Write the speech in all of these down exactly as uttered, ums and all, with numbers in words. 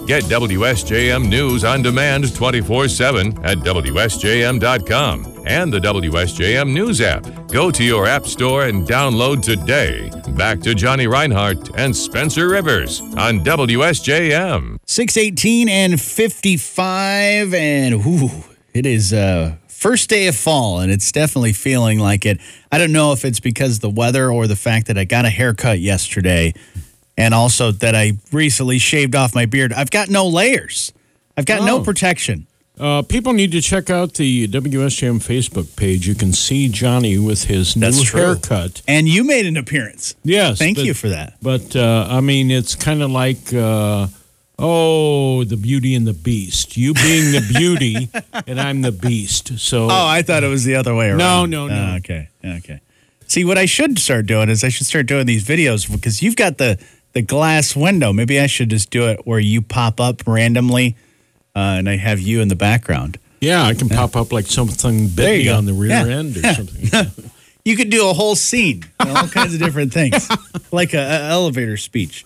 Get W S J M News on demand twenty-four seven at W S J M dot com and the W S J M News app. Go to your app store and download today. Back to Johnny Reinhardt and Spencer Rivers on W S J M. six eighteen and fifty-five, and whew, it is uh, first day of fall, and it's definitely feeling like it. I don't know if it's because of the weather or the fact that I got a haircut yesterday, and also that I recently shaved off my beard. I've got no layers. I've got oh. no protection. Uh, people need to check out the W S J M Facebook page. You can see Johnny with his That's new true. haircut. And you made an appearance. Yes. Thank but, you for that. But, uh, I mean, it's kind of like, uh, oh, the Beauty and the Beast. You being the beauty, and I'm the beast. So. Oh, I thought it was the other way around. No, no, no. Oh, okay, okay. See, what I should start doing is I should start doing these videos because you've got the, the glass window. Maybe I should just do it where you pop up randomly, uh, and I have you in the background. Yeah, I can yeah. pop up like something bit me on the rear yeah. end or yeah. something. You could do a whole scene, you know, all kinds of different things, like an elevator speech.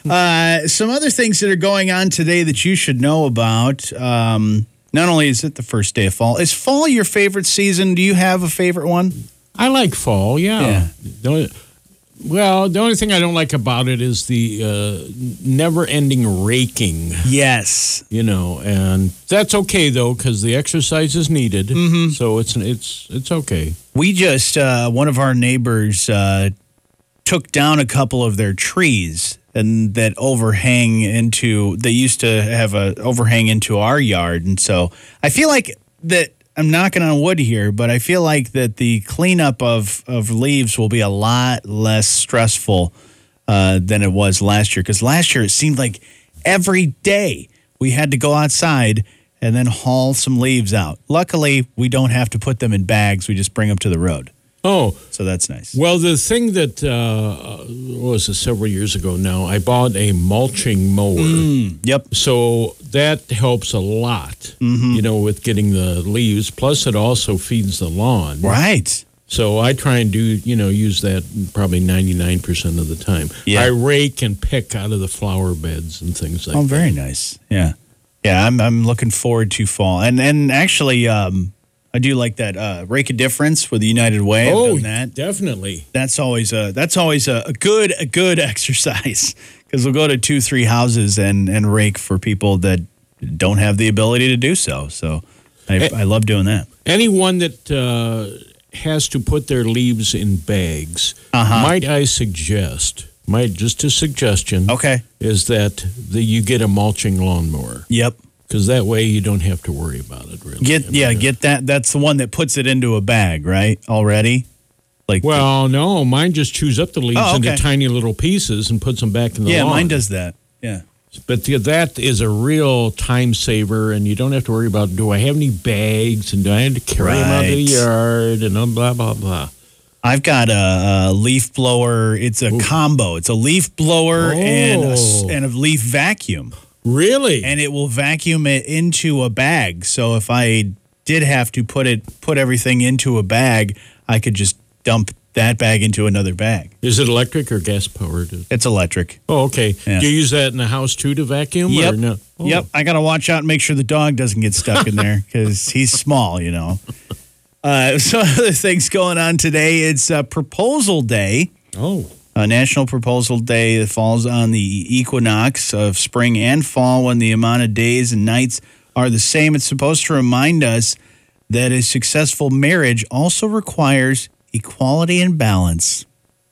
Uh, some other things that are going on today that you should know about. Um, not only is it the first day of fall, is fall your favorite season? Do you have a favorite one? I like fall, yeah. yeah. Don't, well, the only thing I don't like about it is the uh, never-ending raking. Yes. You know, and that's okay, though, because the exercise is needed. Mm-hmm. So it's it's it's okay. We just, uh, one of our neighbors uh, took down a couple of their trees and that overhang into, they used to have a overhang into our yard. And so I feel like that, I'm knocking on wood here, but I feel like that the cleanup of, of leaves will be a lot less stressful uh, than it was last year. Because last year it seemed like every day we had to go outside and then haul some leaves out. Luckily, we don't have to put them in bags. We just bring them to the road. Oh. So that's nice. Well, the thing that uh, was uh, several years ago now, I bought a mulching mower. Mm, yep. So that helps a lot, mm-hmm. you know, with getting the leaves. Plus, it also feeds the lawn. Right. So I try and do, you know, use that probably ninety-nine percent of the time. Yeah. I rake and pick out of the flower beds and things like oh, that. Oh, very nice. Yeah. Yeah, I'm I'm looking forward to fall. And and actually, um, I do like that uh, rake a difference with the United Way. I've Oh, done that. definitely. That's always a that's always a, a good a good exercise because we'll go to two three houses and and rake for people that don't have the ability to do so. So I, I love doing that. Anyone that uh, has to put their leaves in bags, uh-huh. might I suggest, might just a suggestion, okay, is that the, you get a mulching lawnmower. Yep. Because that way you don't have to worry about it, really. Get I mean, yeah, get that. That's the one that puts it into a bag, right? Already. Like well, the, no, mine just chews up the leaves oh, okay. into tiny little pieces and puts them back in the yeah, lawn. Yeah, mine does that. Yeah. But the, that is a real time saver, and you don't have to worry about, do I have any bags, and do I have to carry right. them out of the yard, and blah, blah, blah. I've got a, a leaf blower. It's a Ooh. combo. It's a leaf blower oh. and, a, and a leaf vacuum. Really? And it will vacuum it into a bag. So if I did have to put it, put everything into a bag, I could just dump that bag into another bag. Is it electric or gas powered? It's electric. Oh, okay. Yeah. Do you use that in the house too to vacuum? Yep. Or no? Oh. Yep. I got to watch out and make sure the dog doesn't get stuck in there because he's small, you know. Uh, some other things going on today. It's uh, Proposal Day. Oh. Uh, National Proposal Day that falls on the equinox of spring and fall when the amount of days and nights are the same. It's supposed to remind us that a successful marriage also requires equality and balance.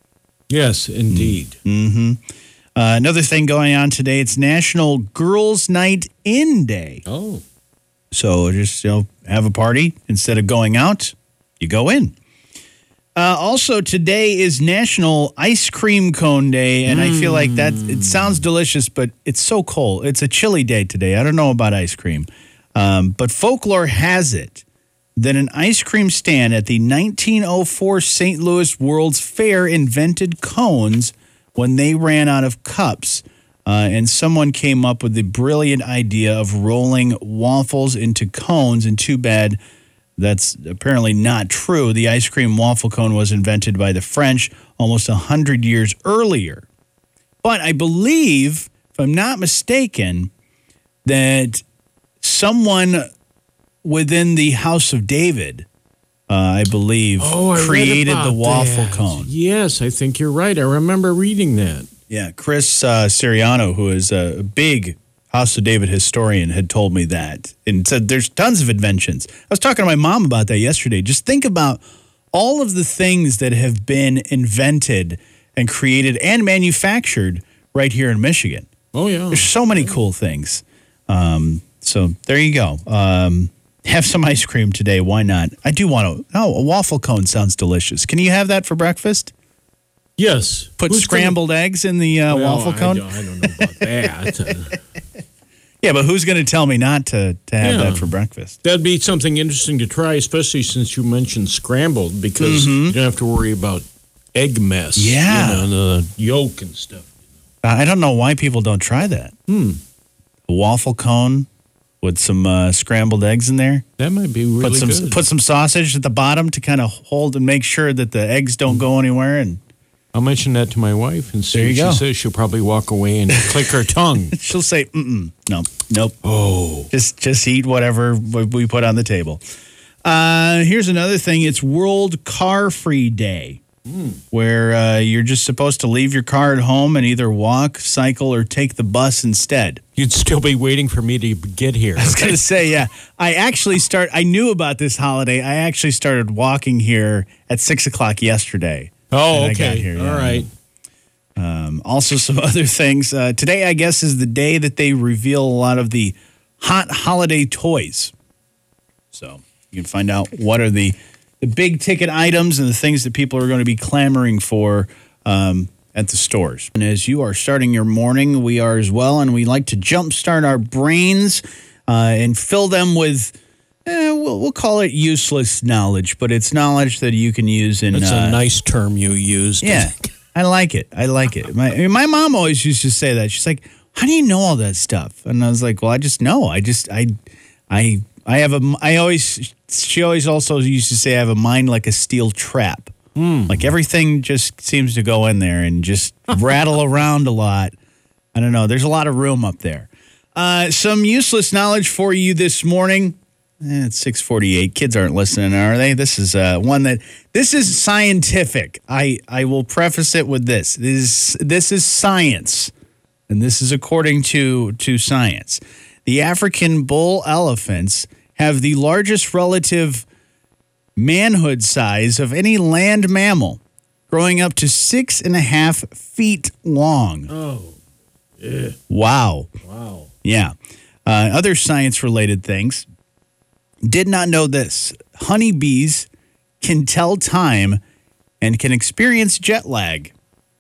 Yes, indeed. Mm-hmm. Uh, another thing going on today, it's National Girls' Night In Day. Oh. So just, you know, have a party. Instead of going out, you go in. Uh, also, today is National Ice Cream Cone Day, and mm. I feel like that, it sounds delicious, but it's so cold. It's a chilly day today. I don't know about ice cream. Um, but folklore has it that an ice cream stand at the nineteen oh four Saint Louis World's Fair invented cones when they ran out of cups. Uh, and someone came up with the brilliant idea of rolling waffles into cones, and too bad that's apparently not true. The ice cream waffle cone was invented by the French almost one hundred years earlier. But I believe, if I'm not mistaken, that someone within the House of David, uh, I believe, Oh, I read created about the waffle that. cone. Yes, I think you're right. I remember reading that. Yeah, Chris uh, Siriano, who is a big House of David historian, had told me that and said there's tons of inventions. I was talking to my mom about that yesterday. Just think about all of the things that have been invented and created and manufactured right here in Michigan. Oh, yeah. There's so many cool things. Um, so there you go. Um, have some ice cream today. Why not? I do want to. Oh, a waffle cone sounds delicious. Can you have that for breakfast? Yes. Put Who's scrambled gonna, eggs in the uh, well, waffle I cone? don't, I don't know about that. Yeah, but who's going to tell me not to, to have Yeah. that for breakfast? That'd be something interesting to try, especially since you mentioned scrambled, because you don't have to worry about egg mess. Yeah. You know, the yolk and stuff. I don't know why people don't try that. Hmm. A waffle cone with some uh, scrambled eggs in there. That might be really Put some good. put some sausage at the bottom to kind of hold and make sure that the eggs don't go anywhere. And I'll mention that to my wife and see There what you go. she says. She'll probably walk away and click her tongue. she'll say, Mm-mm, "No, nope." Oh. Just just eat whatever we put on the table. Uh, here's another thing. It's World Car Free Day, where uh, you're just supposed to leave your car at home and either walk, cycle, or take the bus instead. You'd still be waiting for me to get here. I was going to say, yeah. I actually start. I knew about this holiday. I actually started walking here at six o'clock yesterday. Oh, when I okay. got here, All yeah. right. Um, also, some other things. Uh, today, I guess, is the day that they reveal a lot of the hot holiday toys. So you can find out what are the, the big ticket items and the things that people are going to be clamoring for um, at the stores. And as you are starting your morning, we are as well, and we like to jumpstart our brains uh, and fill them with, eh, we'll, we'll call it useless knowledge, but it's knowledge that you can use in. That's uh, a nice term you used. Yeah, I like it. I like it. My my mom always used to say that. She's like, "How do you know all that stuff?" And I was like, "Well, I just know. I just I I I have a I always she always also used to say I have a mind like a steel trap. Like everything just seems to go in there and just rattle around a lot. I don't know. There's a lot of room up there. Uh, some useless knowledge for you this morning. Eh, it's six forty-eight. Kids aren't listening, are they? This is uh, one that this is scientific. I, I will preface it with this. This is this is science, and this is according to to science. The African bull elephants have the largest relative manhood size of any land mammal, growing up to six and a half feet long. Oh, yeah. Wow. Wow. Yeah. Uh, other science-related things. Did not know this. Honeybees can tell time and can experience jet lag.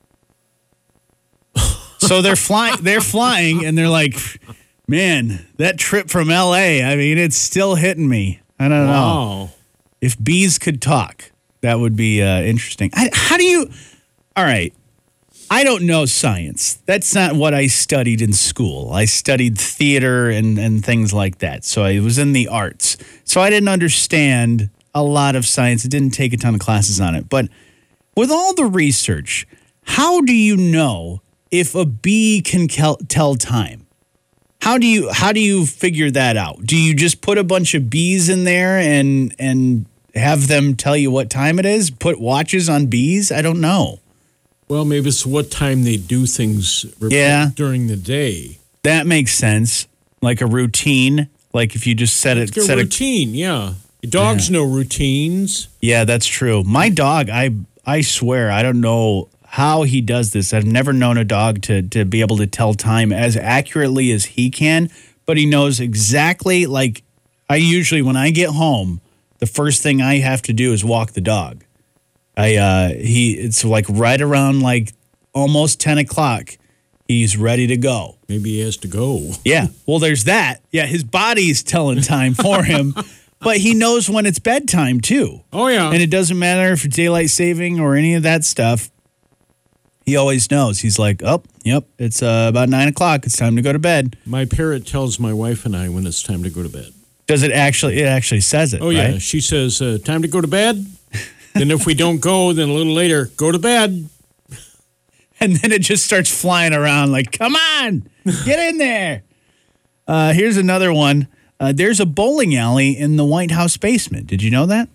So they're flying. They're flying, and they're like, "Man, that trip from L A. I mean, it's still hitting me. I don't know Wow. if bees could talk. That would be uh, interesting. I, how do you? All right. I don't know science. That's not what I studied in school. I studied theater and, and things like that. So I was in the arts. So I didn't understand a lot of science. I didn't take a ton of classes on it. But with all the research, how do you know if a bee can kel- tell time? How do you how do you figure that out? Do you just put a bunch of bees in there and and have them tell you what time it is? Put watches on bees? I don't know. Well, maybe it's what time they do things rep- Yeah. during the day. That makes sense. Like a routine. Like if you just set it, It's a set a, routine, yeah. Dogs know routines. yeah, that's true. My dog, I I swear, I don't know how he does this. I've never known a dog to to be able to tell time as accurately as he can, but he knows exactly. Like I usually, when I get home, the first thing I have to do is walk the dog. I uh, he it's like right around like almost ten o'clock. He's ready to go. Maybe he has to go. Yeah. Well, there's that. Yeah, his body's telling time for him, but he knows when it's bedtime too. Oh, yeah. And it doesn't matter if it's daylight saving or any of that stuff. He always knows. He's like, oh, yep, it's uh, about nine o'clock. It's time to go to bed. My parrot tells my wife and I when it's time to go to bed. Does it actually? It actually says it. Oh, yeah. right? She says, uh, time to go to bed. Then if we don't go, then a little later, go to bed. And then it just starts flying around like, come on, get in there. Uh, here's another one. Uh, there's a bowling alley in the White House basement. Did you know that?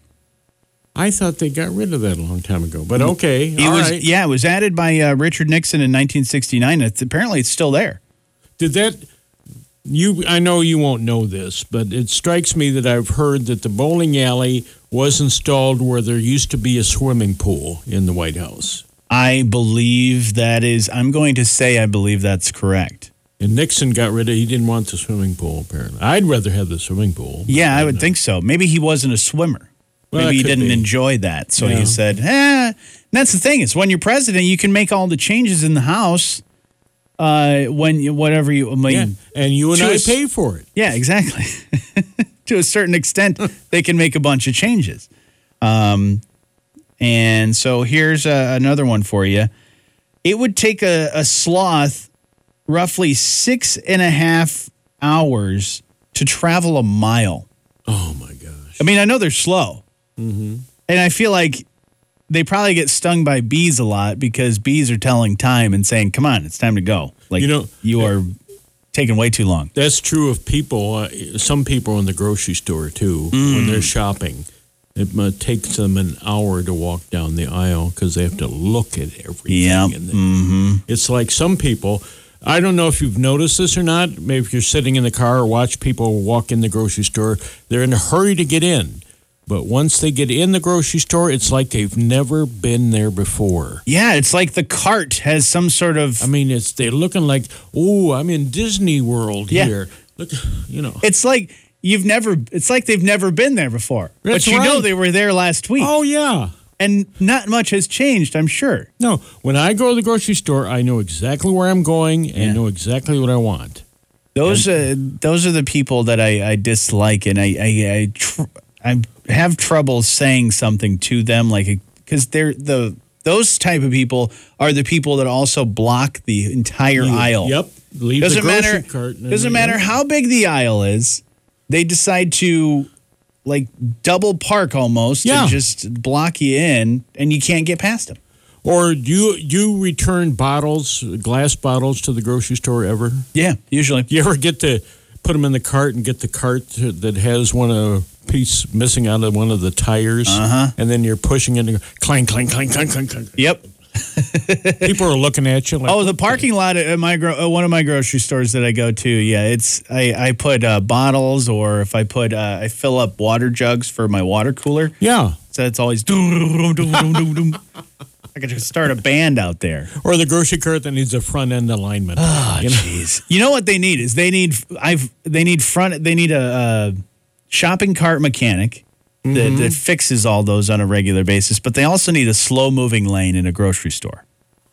I thought they got rid of that a long time ago, but okay. It all was, right. Yeah, it was added by uh, Richard Nixon in nineteen sixty-nine. It's, apparently, it's still there. Did that? You, I know you won't know this, but it strikes me that I've heard that the bowling alley was installed where there used to be a swimming pool in the White House. I believe that is, I'm going to say I believe that's correct. And Nixon got rid of, he didn't want the swimming pool, apparently. I'd rather have the swimming pool. Yeah, I, I would know. think so. Maybe he wasn't a swimmer. Well, Maybe he that could didn't be. enjoy that. So Yeah. he said, eh. And that's the thing. Is when you're president, you can make all the changes in the House uh, when you, whatever you, I mean, Yeah, and you and to I a s- pay for it. Yeah, exactly. To a certain extent, they can make a bunch of changes. Um, and so here's uh, another one for you. It would take a, a sloth roughly six and a half hours to travel a mile. Oh, my gosh. I mean, I know they're slow. Mm-hmm. And I feel like they probably get stung by bees a lot because bees are telling time and saying, come on, it's time to go. Like, You know- you are taking way too long. That's true of people, uh, some people in the grocery store, too, Mm. when they're shopping. It uh, takes them an hour to walk down the aisle because they have to look at everything. Yeah. And then It's like some people, I don't know if you've noticed this or not. Maybe if you're sitting in the car or watch people walk in the grocery store, they're in a hurry to get in. But once they get in the grocery store, it's like they've never been there before. Yeah, it's like the cart has some sort of. I mean, it's they're looking like, oh, I'm in Disney World Yeah. here. Look, you know. It's like you've never. It's like they've never been there before. That's but you know right. they were there last week, Oh, yeah. and not much has changed. I'm sure. No, when I go to the grocery store, I know exactly where I'm going and Yeah. know exactly what I want. Those uh, those are the people that I, I dislike, and I I I, tr- I have trouble saying something to them, like because they're the those type of people are the people that also block the entire aisle. Yep. Leave Doesn't the grocery matter. cart. and Doesn't then- matter how big the aisle is. They decide to like double park almost Yeah. and just block you in, and you can't get past them. Or do you, you return bottles, glass bottles to the grocery store ever? Yeah, usually. You ever get to put them in the cart and get the cart that has one of piece missing out of one of the tires? Uh-huh. And then you're pushing it and go, clang, clang, clang, clang, clang, clang. Yep. People are looking at you like, Oh, the parking lot at my gro- uh, one of my grocery stores that I go to. Yeah, it's I I put uh, bottles, or if I put uh, I fill up water jugs for my water cooler. yeah. So it's always doom, doom, doom, doom, doom. I could just start a band out there. Or the grocery cart that needs a front end alignment. Oh, you know? jeez. You know what they need is they need I've they need front they need a, a shopping cart mechanic that, that fixes all those on a regular basis, but they also need a slow moving lane in a grocery store.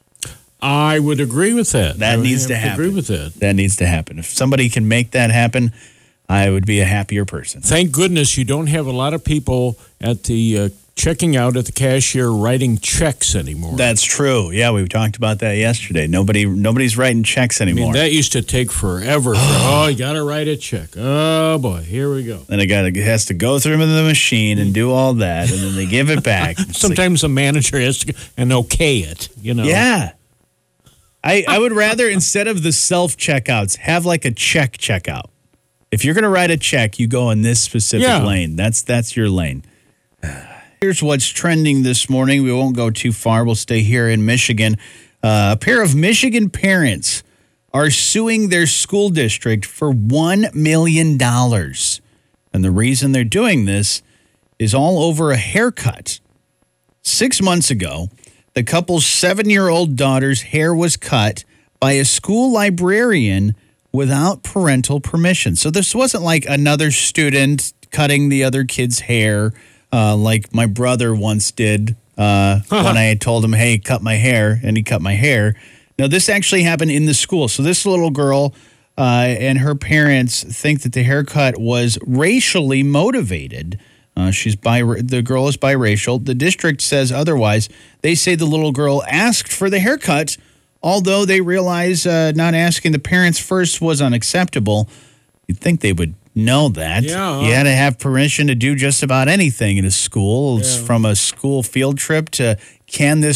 I would agree with that. That I would needs have to happen. Agree with that. That needs to happen. If somebody can make that happen, I would be a happier person. Thank goodness you don't have a lot of people at the uh, checking out at the cashier writing checks anymore. That's true. Yeah, we talked about that yesterday. Nobody, nobody's writing checks I anymore. mean, that used to take forever. For, oh, you got to write a check. Oh boy, here we go. then it got it has to go through the machine and do all that, and then they give it back. It's like, Sometimes the manager has to and okay it. You know. yeah. I, I would rather, instead of the self checkouts, have like a check checkout. If you're going to write a check, you go in this specific Yeah. lane. That's that's your lane. Here's what's trending this morning. We won't go too far. We'll stay here in Michigan. Uh, a pair of Michigan parents are suing their school district for one million dollars. And the reason they're doing this is all over a haircut. Six months ago, the couple's seven-year-old daughter's hair was cut by a school librarian without parental permission. So this wasn't like another student cutting the other kid's hair, uh, like my brother once did uh, when I had told him, hey, cut my hair, and he cut my hair. Now, this actually happened in the school. So this little girl uh, and her parents think that the haircut was racially motivated. Uh, she's bi- the girl is biracial. The district says otherwise. They say the little girl asked for the haircut, although they realize uh, not asking the parents first was unacceptable. You'd think they would know that. Yeah. You had to have permission to do just about anything in a school. It's Yeah. from a school field trip to can this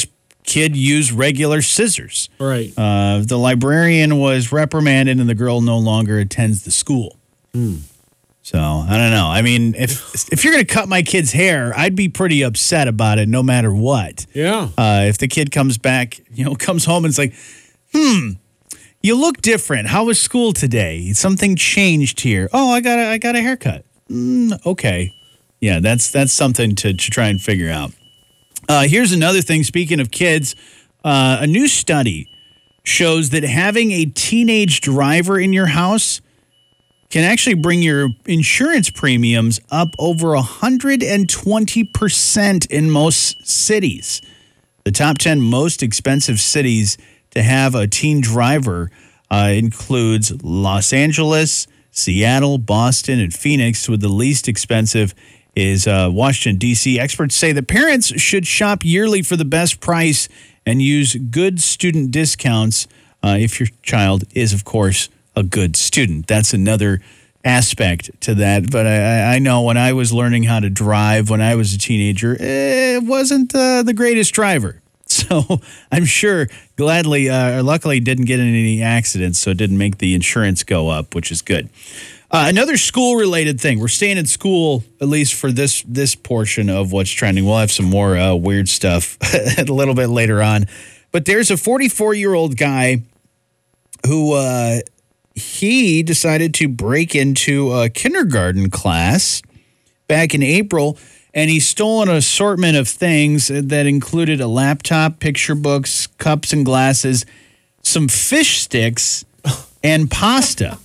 kid used regular scissors. Right. Uh, the librarian was reprimanded, and the girl no longer attends the school. Hmm. So I don't know. I mean, if if you're going to cut my kid's hair, I'd be pretty upset about it, no matter what. Yeah. Uh, if the kid comes back, you know, comes home and it's like, hmm, you look different. How was school today? Something changed here. Oh, I got a, I got a haircut. Mm, okay. Yeah, that's that's something to, to try and figure out. Uh, here's another thing. Speaking of kids, uh, a new study shows that having a teenage driver in your house can actually bring your insurance premiums up over one hundred twenty percent in most cities. The top ten most expensive cities to have a teen driver uh, includes Los Angeles, Seattle, Boston, and Phoenix, with the least expensive is uh, Washington, D C. Experts say that parents should shop yearly for the best price and use good student discounts uh, if your child is, of course, a good student. That's another aspect to that. But I, I know when I was learning how to drive when I was a teenager, it wasn't uh, the greatest driver. So I'm sure gladly, uh, or luckily didn't get in any accidents, so it didn't make the insurance go up, which is good. Uh, another school-related thing. We're staying in school, at least for this this portion of what's trending. We'll have some more uh, weird stuff a little bit later on. But there's a forty-four-year-old guy who uh, he decided to break into a kindergarten class back in April, and he stole an assortment of things that included a laptop, picture books, cups and glasses, some fish sticks, and pasta.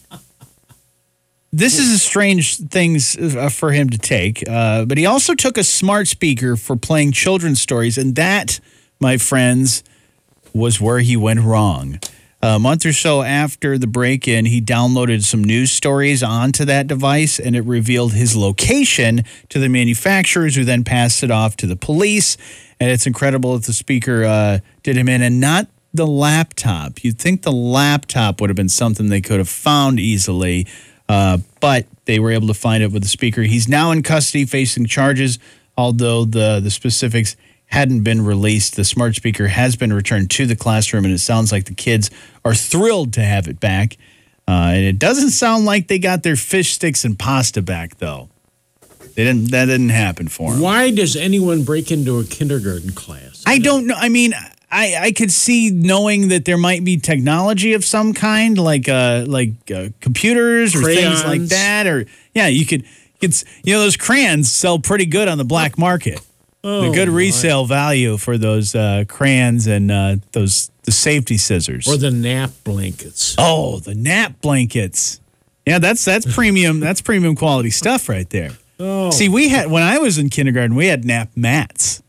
This is a strange thing for him to take, uh, but he also took a smart speaker for playing children's stories, and that, my friends, was where he went wrong. A month or so after the break-in, he downloaded some news stories onto that device, and it revealed his location to the manufacturers, who then passed it off to the police. And it's incredible that the speaker uh, did him in, and not the laptop. You'd think the laptop would have been something they could have found easily, uh, but they were able to find it with the speaker. He's now in custody facing charges, although the, the specifics hadn't been released. The smart speaker has been returned to the classroom, and it sounds like the kids are thrilled to have it back. Uh, and it doesn't sound like they got their fish sticks and pasta back, though. They didn't. That didn't happen for them. Why does anyone break into a kindergarten class? I don't know. I mean, I, I could see knowing that there might be technology of some kind, like uh, like uh, computers or Crayons. things like that. Or yeah, you could, you could, you know, those crayons sell pretty good on the black market. Oh, the good my. resale value for those uh, crayons and uh, those the safety scissors. Or the nap blankets. Oh, the nap blankets. Yeah, that's that's premium. That's premium quality stuff right there. Oh. See, we had when I was in kindergarten, we had nap mats.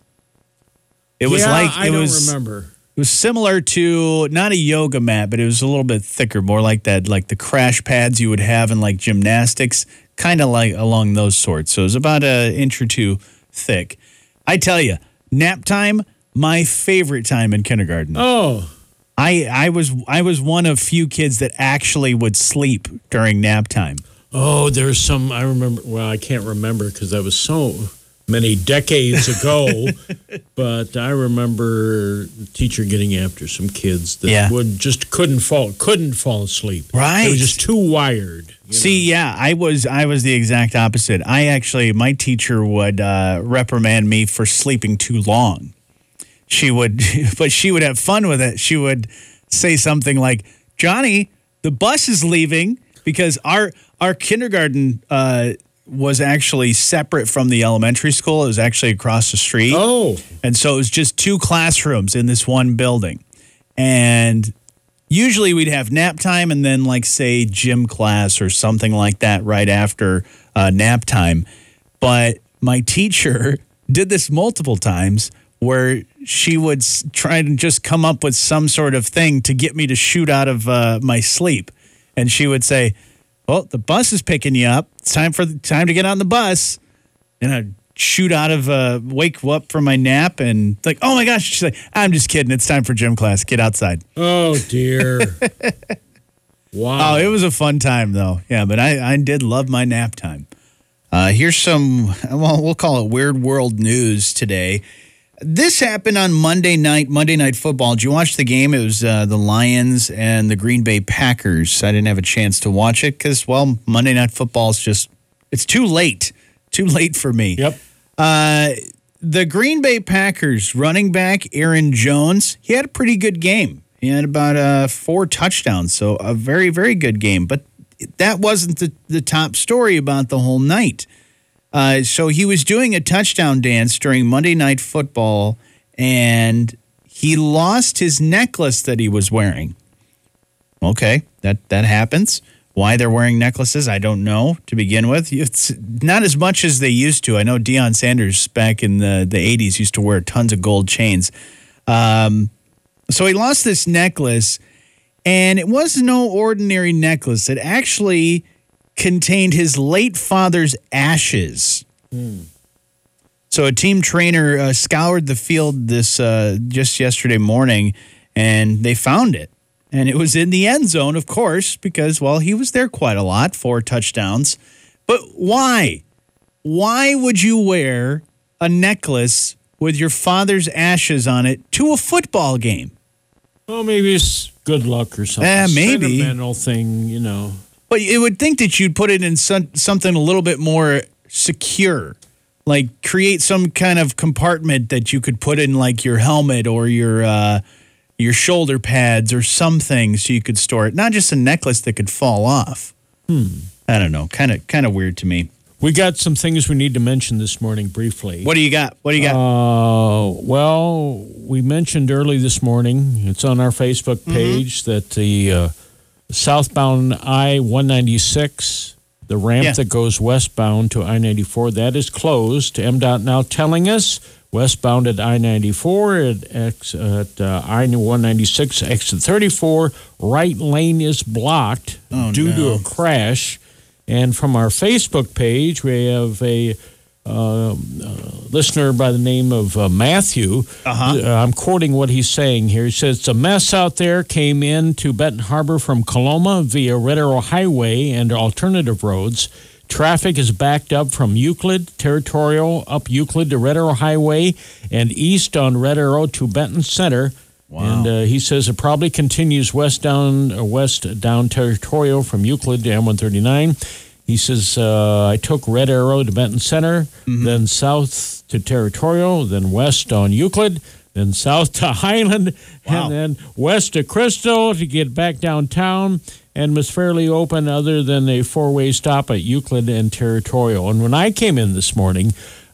It was yeah, like it I don't was. remember. It was similar to not a yoga mat, but it was a little bit thicker, more like that, like the crash pads you would have in like gymnastics, kind of like along those sorts. So it was about an inch or two thick. I tell you, nap time, my favorite time in kindergarten. Oh, I I was I was one of few kids that actually would sleep during nap time. oh, there's some. I remember. Well, I can't remember because that was so many decades ago. But I remember the teacher getting after some kids that Yeah. would just couldn't fall couldn't fall asleep. Right. They were just too wired. you See, know. yeah, I was I was the exact opposite. I actually, my teacher would uh, reprimand me for sleeping too long. She would, but she would have fun with it. She would say something like, "Johnny, the bus is leaving," because our our kindergarten uh, was actually separate from the elementary school. It was actually across the street. Oh, And so it was just two classrooms in this one building. And usually we'd have nap time and then, like, say, gym class or something like that right after uh, nap time. But my teacher did this multiple times where she would s- try to just come up with some sort of thing to get me to shoot out of uh, my sleep. And she would say, "Well, the bus is picking you up. It's time for the, time to get on the bus." And I'd shoot out of, uh, wake up from my nap and like, "Oh my gosh." She's like, "I'm just kidding. It's time for gym class. Get outside." oh dear. Wow. Oh, it was a fun time though. Yeah, but I, I did love my nap time. Uh, here's some, well, we'll call it weird world news today. This happened on Monday night, Monday Night Football. Did you watch the game? It was uh, the Lions and the Green Bay Packers. I didn't have a chance to watch it because, well, Monday Night Football is just, it's too late. Too late for me. Yep. Uh, the Green Bay Packers running back, Aaron Jones, he had a pretty good game. He had about uh, four touchdowns, so a very, very good game. But that wasn't the, the top story about the whole night. Uh, so he was doing a touchdown dance during Monday Night Football, and he lost his necklace that he was wearing. Okay, that, that happens. Why they're wearing necklaces, I don't know to begin with. It's not as much as they used to. I know Deion Sanders back in the, the eighties used to wear tons of gold chains. Um, so he lost this necklace, and it was no ordinary necklace. It actually contained his late father's ashes. Mm. So a team trainer uh, scoured the field this uh, just yesterday morning, and they found it. And it was in the end zone, of course, because, well, he was there quite a lot, four touchdowns. But why? Why would you wear a necklace with your father's ashes on it to a football game? Well, maybe it's good luck or something. Eh, maybe. Sentimental thing, you know. But you would think that you'd put it in some, something a little bit more secure, like create some kind of compartment that you could put in like your helmet or your uh, your shoulder pads or something so you could store it. Not just a necklace that could fall off. Hmm. I don't know. Kind of kind of weird to me. We got some things we need to mention this morning briefly. What do you got? What do you got? Uh, well, we mentioned early this morning, it's on our Facebook page, mm-hmm. that the uh, southbound I one ninety-six, the ramp yeah. that goes westbound to I ninety-four, that is closed. MDOT now telling us westbound at I ninety-four, at, X, at uh, I one ninety-six, exit thirty-four, right lane is blocked oh, due no. to a crash. And from our Facebook page, we have a uh, uh, listener by the name of uh, Matthew. Uh-huh. Uh, I'm quoting what he's saying here. He says, it's a mess out there, came in to Benton Harbor from Coloma via Red Arrow Highway and alternative roads. Traffic is backed up from Euclid, Territorial, up Euclid to Red Arrow Highway, and east on Red Arrow to Benton Center. Wow. And uh, he says it probably continues west down uh, west down Territorial from Euclid to M one thirty-nine. He says, uh, I took Red Arrow to Benton Center, mm-hmm. then south to Territorial, then west on Euclid, then south to Highland, wow. and then west to Crystal to get back downtown, and was fairly open other than a four-way stop at Euclid and Territorial. And when I came in this morning,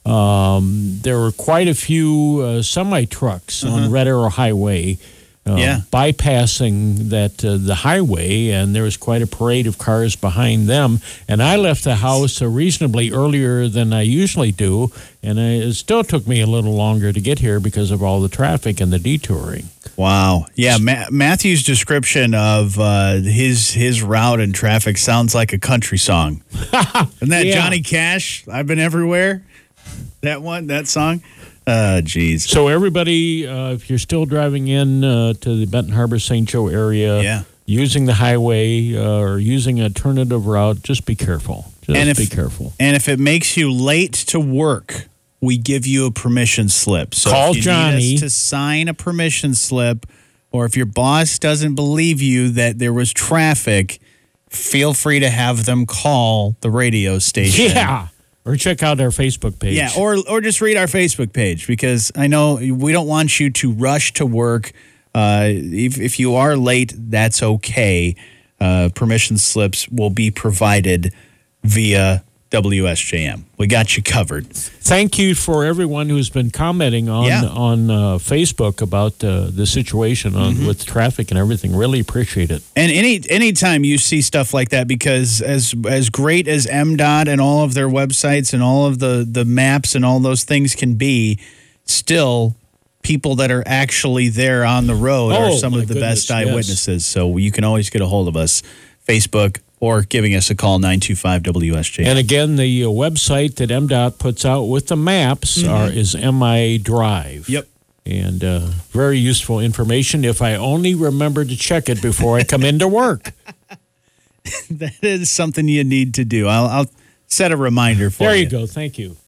Um, there were quite a few uh, semi-trucks uh-huh. on Red Arrow Highway uh, yeah. bypassing that uh, the highway, and there was quite a parade of cars behind them. And I left the house uh, reasonably earlier than I usually do, and it still took me a little longer to get here because of all the traffic and the detouring. Wow. Yeah, Ma- Matthew's description of uh, his his route and traffic sounds like a country song. Isn't that yeah. Johnny Cash? I've been everywhere. That one, that song? Uh, geez. So everybody, uh, if you're still driving in uh, to the Benton Harbor Saint Joe area, yeah. using the highway uh, or using an alternative route, just be careful. Just and if, be careful. And if it makes you late to work, we give you a permission slip. So Call if you Johnny need us to sign a permission slip, or if your boss doesn't believe you that there was traffic, feel free to have them call the radio station. Yeah. Or check out our Facebook page. Yeah, or or just read our Facebook page, because I know we don't want you to rush to work. Uh, if, if you are late, that's okay. Uh, permission slips will be provided via W S J M. We got you covered. Thank you for everyone who's been commenting on yeah. on uh, Facebook about uh, the situation on, mm-hmm. with traffic and everything. Really appreciate it. And any anytime you see stuff like that, because as as great as MDOT and all of their websites and all of the, the maps and all those things can be, still people that are actually there on the road oh, are some of the goodness, best eyewitnesses. Yes. So you can always get a hold of us. Facebook, or giving us a call, nine two five W S J M. And again, the uh, website that MDOT puts out with the maps mm-hmm. are, is M I Drive. Yep. And uh, very useful information if I only remember to check it before I come into work. That is something you need to do. I'll, I'll set a reminder for you. There you go. Thank you.